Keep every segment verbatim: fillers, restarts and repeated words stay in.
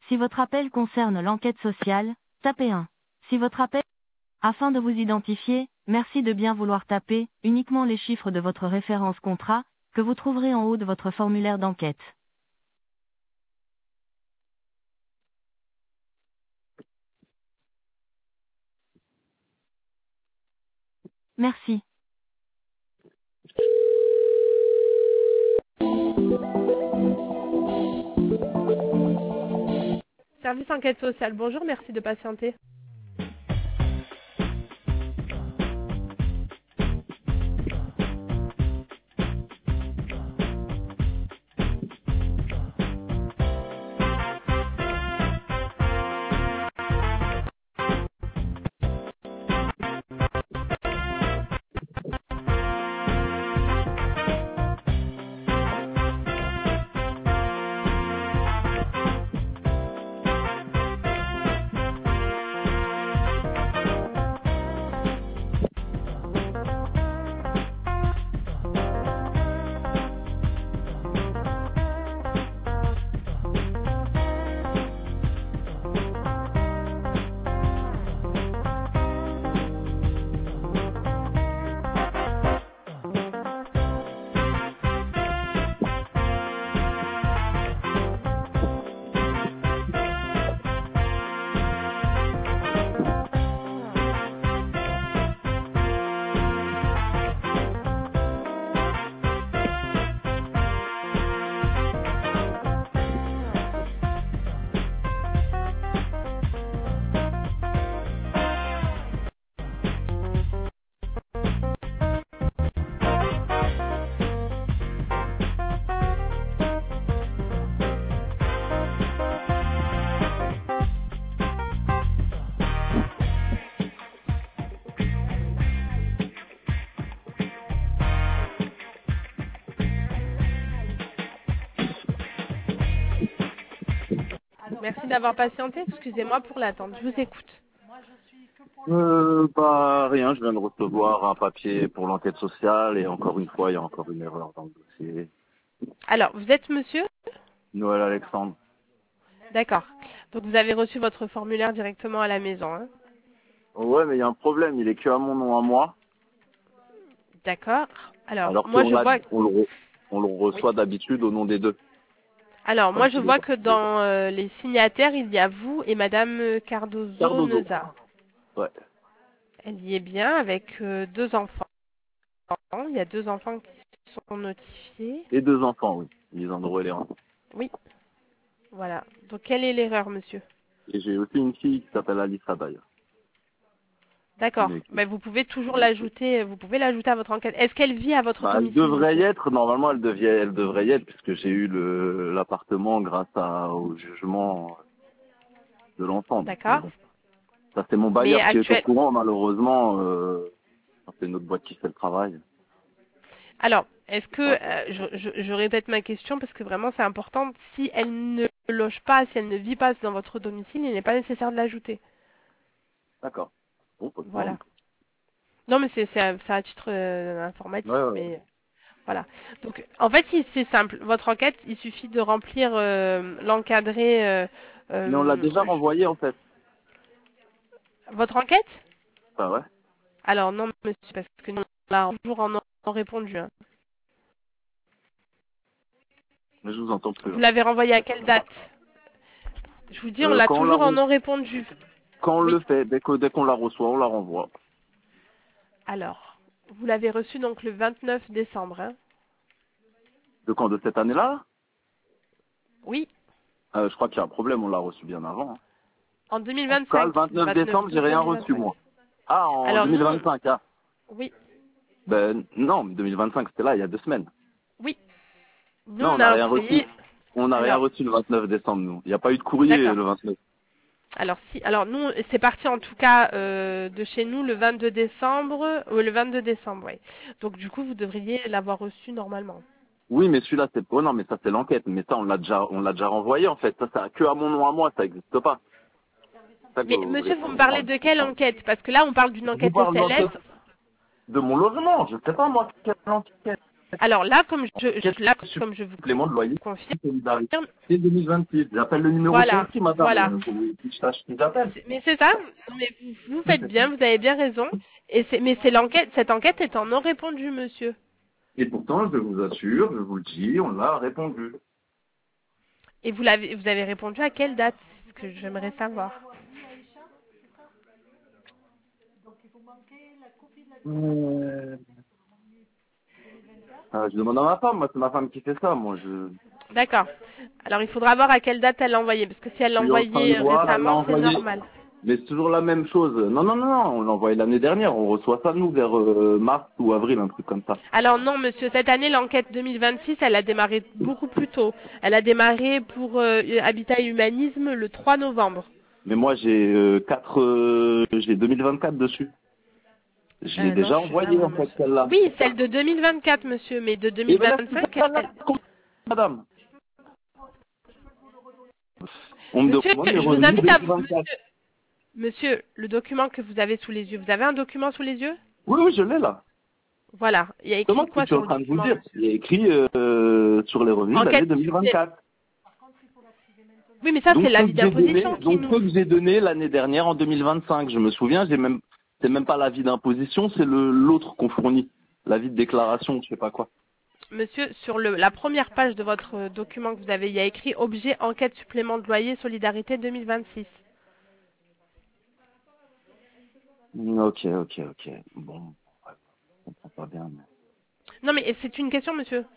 Si votre appel concerne l'enquête sociale, tapez un. Si votre appel... Afin de vous identifier, merci de bien vouloir taper uniquement les chiffres de votre référence contrat, que vous trouverez en haut de votre formulaire d'enquête. Merci. Service enquête sociale, bonjour, merci de patienter. Merci d'avoir patienté, excusez-moi pour l'attente, je vous écoute. Euh, bah rien, je viens de recevoir un papier pour l'enquête sociale et encore une fois, il y a encore une erreur dans le dossier. Alors, vous êtes monsieur? Noël Alexandre. D'accord. Donc vous avez reçu votre formulaire directement à la maison, hein? Ouais, mais il y a un problème, il est que à mon nom à moi. D'accord. Alors, Alors moi qu'on je l'a- vois... on le, re- on le reçoit Oui. d'habitude au nom des deux. Alors, Comme moi je tous les vois gens. que dans euh, les signataires, il y a vous et madame Cardozo Cardozo. Neuza. Ouais. Elle y est bien avec euh, deux enfants. Il y a deux enfants qui sont notifiés. Et deux enfants, oui. Lisandro et Léon. Oui. Voilà. Donc quelle est l'erreur, monsieur? Et j'ai aussi une fille qui s'appelle Alissa d'ailleurs. D'accord. Mais- Ben, vous pouvez toujours l'ajouter. Vous pouvez l'ajouter à votre enquête. Est-ce qu'elle vit à votre Bah, elle domicile, devrait y monsieur? être, normalement elle, devait, elle devrait y être puisque j'ai eu le l'appartement grâce à, au jugement de l'enfant. Donc, mais D'accord. bon. Ça c'est mon Mais bailleur qui est au actuel... courant, malheureusement, euh, c'est notre boîte qui fait le travail. Alors, est-ce que... Ouais. euh, je, je, je répète ma question parce que vraiment c'est important. Si elle ne loge pas, si elle ne vit pas dans votre domicile, il n'est pas nécessaire de l'ajouter. D'accord. Bon, pas de Voilà. problème. Non, mais c'est c'est à, c'est à titre euh, informatif, Ouais, ouais, ouais. mais... Voilà. Donc, en fait, il- c'est simple. Votre enquête, il suffit de remplir euh, l'encadré. Euh, Mais on l'a euh, déjà renvoyé en fait. votre enquête? Bah ouais. Alors non, monsieur, parce que nous, on l'a toujours en, en répondu. Hein. Mais je vous entends plus. Vous Là. l'avez renvoyé à quelle date? Je vous dis, on Euh, l'a quand on, la toujours en re- non répondu. quand on Oui. le fait, dès que dès qu'on la reçoit, on la renvoie. Alors, vous l'avez reçu donc le vingt-neuf décembre. Hein. De quand? De cette année-là? Oui, euh, Je crois qu'il y a un problème, on l'a reçu bien avant. Hein. en En tout cas, le deux mille vingt-cinq. vingt-neuf vingt-neuf décembre, j'ai douze rien reçu moi. deux mille vingt-cinq. Ah, en Alors nous, deux mille vingt-cinq, ah. oui, Ben non, mais deux mille vingt-cinq, c'était là, il y a deux semaines. oui. Nous, Non, on on n'a a rien reçu. envoyé... On n'a rien Alors, reçu le vingt-neuf décembre, nous. Il n'y a pas eu de courrier d'accord. le vingt-neuf. Alors si, alors nous, c'est parti en tout cas euh, de chez nous le vingt-deux décembre, ou le vingt-deux décembre, ouais. Donc du coup, vous devriez l'avoir reçu normalement. Oui, mais celui-là, c'est... Oh non, mais ça, c'est l'enquête. Mais ça, on l'a déjà, on l'a déjà renvoyé, en fait. Ça, c'est que à mon nom à moi, ça n'existe pas. C'est ça que Mais vous monsieur, voulez vous me parlez comprendre. de quelle enquête? Parce que là, on parle d'une Je vous enquête parle S L S. d'enquête de mon logement. Je sais pas, moi, quelle enquête. Alors là, comme je, je- là, comme je vous Supplément de loyer. confirme, Solidarité deux mille vingt-six. J'appelle le numéro voilà, précis, madame. voilà. Euh, faut que je sache qui j'appelle. C'est- Mais c'est ça. Non, mais vous, vous faites bien, vous avez bien raison. Et c'est, mais c'est l'enquête, cette enquête est en non répondu, monsieur. Et pourtant, je vous assure, je vous le dis, on l'a répondu. Et vous l'avez, vous avez répondu à quelle date? C'est ce que j'aimerais savoir. Euh... Ah, je demande à ma femme, moi c'est ma femme qui fait ça, moi je... D'accord. Alors il faudra voir à quelle date elle l'a envoyé, parce que si elle l'a Je suis en train envoyé de voir, elle l'a récemment, c'est envoyé. normal. Mais c'est toujours la même chose. Non, non, non, non, on l'a envoyé l'année dernière, on reçoit ça nous vers euh, mars ou avril, un truc comme ça. Alors non, monsieur, cette année, l'enquête deux mille vingt-six, elle a démarré beaucoup plus tôt. Elle a démarré pour euh, Habitat et Humanisme le trois novembre. Mais moi j'ai euh, quatre, euh, j'ai deux mille vingt-quatre dessus. Je l'ai Euh, non, déjà je suis là, envoyé moi, en fait monsieur. celle-là. Oui, celle de deux mille vingt-quatre, monsieur, mais de deux Et mille ben là, vingt-cinq, c'est ça, là, elle... madame. On me Monsieur, demande les je vous revenus invite à... deux mille vingt-quatre. Monsieur, monsieur, le document que vous avez sous les yeux, vous avez un document sous les yeux? Oui, oui, je l'ai là. Voilà. Il y a Comment écrit quoi je suis sur en le train de vous document, dire? monsieur? Il y a écrit euh, sur les revenus de l'année Enquête deux mille vingt-quatre. Oui, mais ça, Donc c'est ceux l'avis que j'ai donné, d'imposition qui donc nous... ceux que j'ai donné l'année dernière en deux mille vingt-cinq, je me souviens, j'ai même, c'est même pas l'avis d'imposition, c'est le l'autre qu'on fournit, l'avis de déclaration, je sais pas quoi. Monsieur, sur le, la première page de votre euh, document que vous avez, il y a écrit objet enquête supplément de loyer solidarité deux mille vingt-six. Ok, ok, ok. Bon, ouais, je comprends pas bien. Mais... Non, mais c'est une question, monsieur.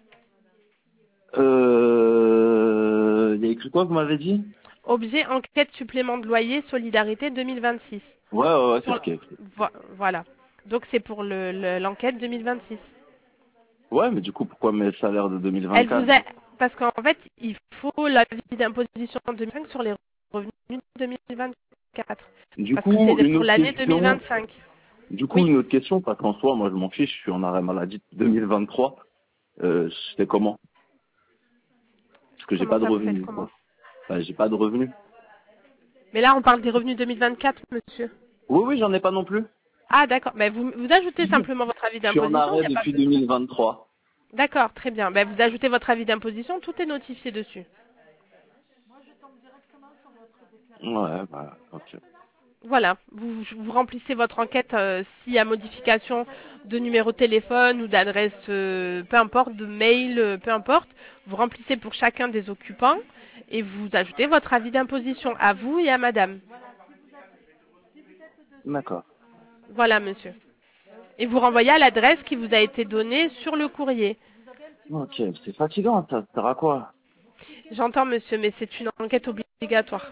Euh, il y a écrit quoi, vous m'avez dit? Objet enquête supplément de loyer solidarité deux mille vingt-six. Ouais, ouais, ouais, c'est Sur- ce qui est écrit. vo- Voilà. Donc c'est pour le- le- l'enquête deux mille vingt-six. Ouais, mais du coup, pourquoi mes salaires de Elle deux mille vingt-quatre? vous a... Parce qu'en fait, il faut l'avis d'imposition en deux mille cinq sur les revenus de deux mille vingt-quatre. Du Parce coup, que c'est une pour autre l'année question, deux mille vingt-cinq. du coup, Oui. une autre question, parce qu'en soi, moi, je m'en fiche, je suis en arrêt maladie deux mille vingt-trois. Euh, je fais comment? Parce que j'ai Comment pas de ça, vous faites revenus, quoi. comment? Enfin, j'ai pas de revenus. Mais là, on parle des revenus deux mille vingt-quatre, monsieur. Oui, oui, j'en ai pas non plus. Ah, d'accord. Ben, vous, vous ajoutez Je simplement votre avis suis en d'imposition. Il arrêt y a pas depuis besoin- deux mille vingt-trois. D'accord, très bien. Ben, vous ajoutez votre avis d'imposition, tout est notifié dessus. Ouais, bah, ok. Voilà, vous, vous remplissez votre enquête euh, s'il y a modification de numéro de téléphone ou d'adresse, euh, peu importe, de mail, euh, peu importe. Vous remplissez pour chacun des occupants et vous ajoutez votre avis d'imposition à vous et à madame. D'accord. Voilà, monsieur. Et vous renvoyez à l'adresse qui vous a été donnée sur le courrier. Ok, c'est fatigant, ça, ça sert à quoi? J'entends, monsieur, mais c'est une enquête obligatoire.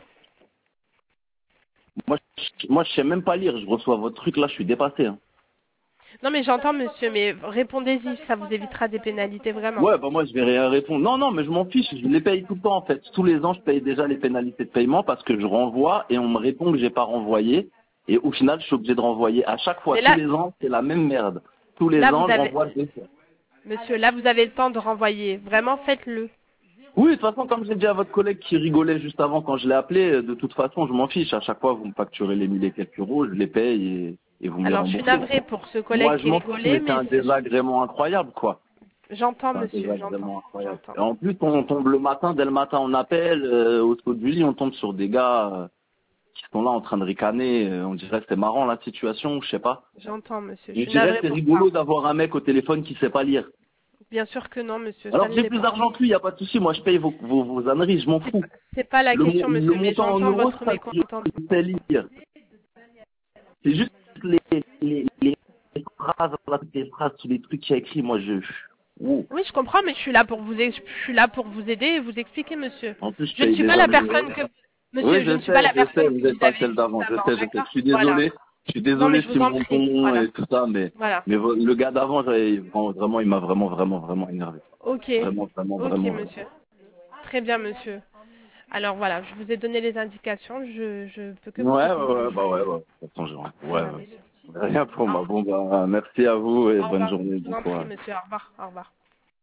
Moi, je, moi, je sais même pas lire, je reçois votre truc, là, je suis dépassé. Hein. Non, mais j'entends, monsieur, mais répondez-y, ça vous évitera des pénalités, vraiment. Ouais, bah moi, je vais rien répondre. Non, non, mais je m'en fiche, je les paye tout le temps, en fait. Tous les ans, je paye déjà les pénalités de paiement parce que je renvoie et on me répond que j'ai pas renvoyé. Et au final, je suis obligé de renvoyer à chaque fois. Mais là- Tous les ans, c'est la même merde. Tous les Là, ans, vous je avez... renvoie deux fois. Monsieur, là, vous avez le temps de renvoyer. Vraiment, faites-le. Oui, de toute façon, comme j'ai dit à votre collègue qui rigolait juste avant quand je l'ai appelé, euh, de toute façon, je m'en fiche. À chaque fois, vous me facturez les mille et quelques euros, je les paye et, et vous me les Alors, je suis remboursez. navrée pour ce collègue Moi, je qui m'en fiche, rigolait, mais c'est mais un désagrément incroyable, quoi. j'entends, C'est un monsieur, désagrément j'entends. incroyable. J'entends. Et en plus, on tombe le matin, dès le matin, on appelle, euh, au saut du lit, on tombe sur des gars euh, qui sont là en train de ricaner. euh, on dirait que c'est marrant, la situation, je sais pas. J'entends, monsieur. Je On suis dirait navrée que c'est pour rigolo ça. d'avoir un mec au téléphone qui sait pas lire. Bien sûr que non, monsieur. Alors Ça que ne j'ai l'est plus pas. d'argent que lui, y a pas de souci. Moi, je paye vos, vos, vos âneries, je m'en C'est fous. pas, c'est pas la Le, question, mo- le monsieur, mais montant en j'entends euros, votre ça, mécontentement. je sais lire. C'est juste les, les, les phrases, là, les phrases, tous les trucs qu'il y a écrit, moi, je... Wow. Oui, je comprends, mais je suis là pour vous, ex- je suis là pour vous aider et vous expliquer, monsieur. En plus, je Je ne paye suis pas déjà la mes... personne que, Oui, monsieur, je je ne suis pas sais, la je sais, personne vous que n'êtes vous pas avez celle juste d'avant, je avant, sais, je sais. Je d'accord? suis Voilà. désolé, je suis Non, mais désolé je si vous en mon prie. ton Voilà. et tout ça, mais, Voilà. mais vo- le gars d'avant, j'avais- bon, vraiment, il m'a vraiment, vraiment, vraiment énervé. Ok. Vraiment, vraiment, Ok, vraiment. monsieur. Très bien, monsieur. Alors voilà, je vous ai donné les indications. Je je peux que Ouais, vous ouais, souhaiter une ouais, bonne bah ouais, journée. ouais. De toute façon, je- ouais, Voilà, ouais. monsieur. Rien pour Au moi. revoir. Bon, bah, merci à vous et Au bonne revoir. journée, Je bon vous en prie, courage. monsieur. Au revoir. Au revoir.